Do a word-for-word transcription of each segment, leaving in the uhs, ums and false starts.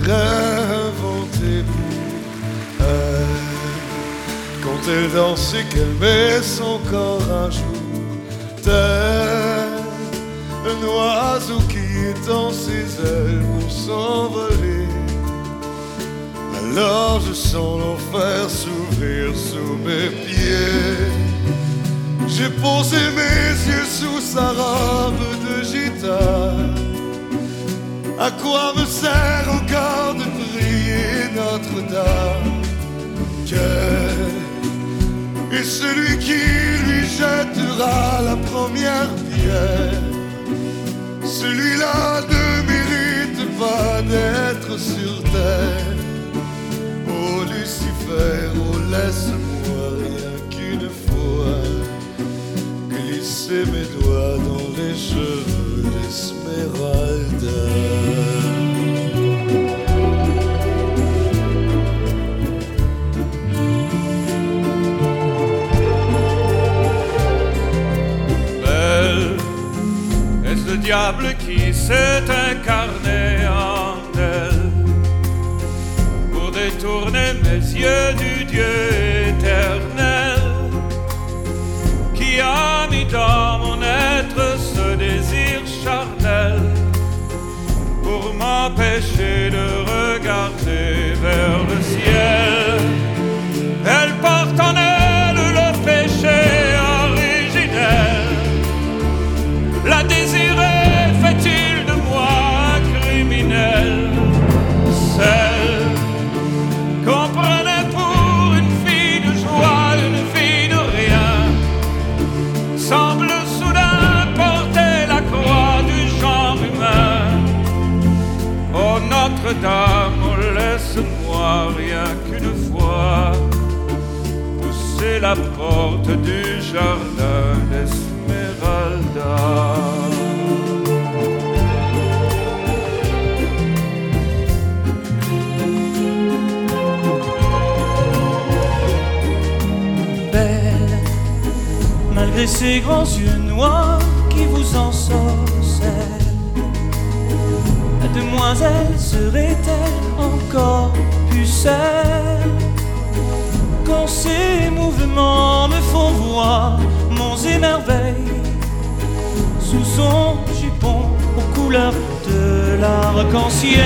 réinventé pour elle. Quand elle dansait, qu'elle met son corps un jour, tel un oiseau qui étend ses ailes pour s'envoler. Alors je sens l'enfer s'ouvrir sous mes pieds. J'ai posé mes yeux sous sa robe de gitane. À quoi me sert encore de prier Notre-Dame? Quel est celui qui lui jettera la première pierre? Celui-là ne mérite pas d'être sur terre. Oh Lucifer, oh laisse-moi rien qu'une fois glisser mes doigts dans les cheveux d'Esmeralda. Belle, est-ce le diable qui s'est incarné en elle pour détourner mes yeux du Dieu éternel, qui a mis dans mon être ce désir charnel pour m'empêcher de regarder vers le ciel? Elle porte en elle le péché originel. La désirer fait-il de moi un criminel? Celle qu'on prenait pour une fille de joie, une fille de rien, semble soudain porter la croix du genre humain. Oh Notre-Dame, oh laisse-moi rien qu'une fois pousser la porte du jardin d'Esmeralda. Malgré ces grands yeux noirs qui vous ensorcellent, la demoiselle serait-elle encore pucelle? Quand ces mouvements me font voir monts et merveilles sous son jupon aux couleurs de l'arc-en-ciel,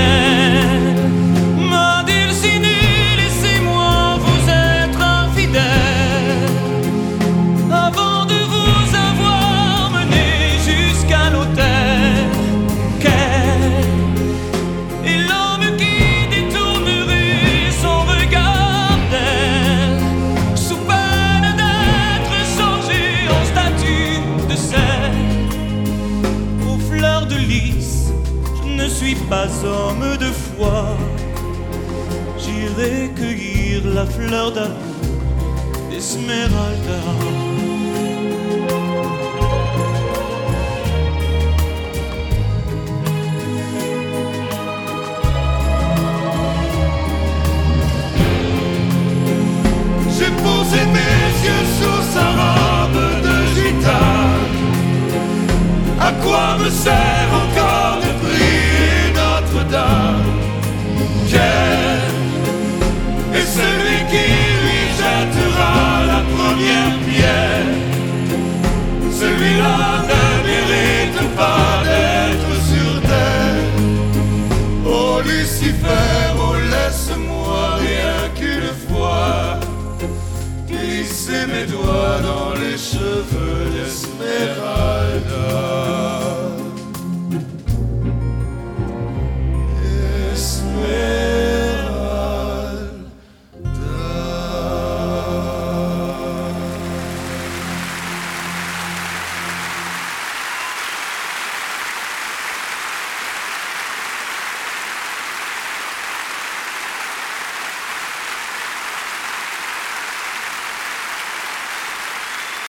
ma dulcinée, laissez-moi vous être infidèle avant de vous avoir mené jusqu'à l'autel. Quel est l'homme qui détournerait son regard d'elle, sous peine d'être changé en statue de sel? Aux fleurs de lys, je ne suis pas homme de foi. J'irai cueillir la fleur d'amour d'Esmeralda.